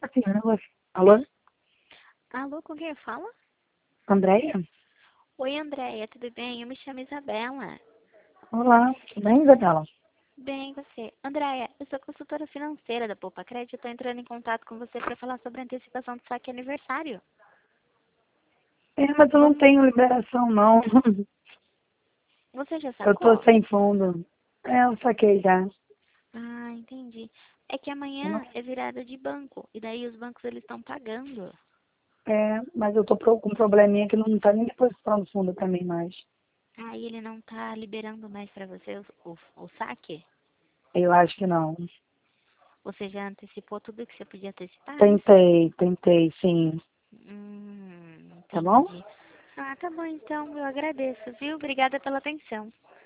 Assim, um negócio. Alô? Alô, com quem fala? Andréia? Oi, Andréia, tudo bem? Eu me chamo Isabela. Olá, tudo bem, Isabela? Bem, e você? Andréia, eu sou consultora financeira da Poupa Crédito. Estou entrando em contato com você para falar sobre a antecipação do saque aniversário. É, mas eu não Vamos... tenho liberação, não. Você já Eu tô sacou? sem fundo. É, eu saquei já. Ah, entendi. É que amanhã é virada de banco, e daí os bancos eles estão pagando. É, mas eu tô com um probleminha que não tá nem depositando fundo pra mim mais. Aí ele não tá liberando mais para você o saque? Eu acho que não. Você já antecipou tudo que você podia antecipar, é isso? Tentei, sim. Tá bom? Entendi. Ah, tá bom então, eu agradeço, viu? Obrigada pela atenção.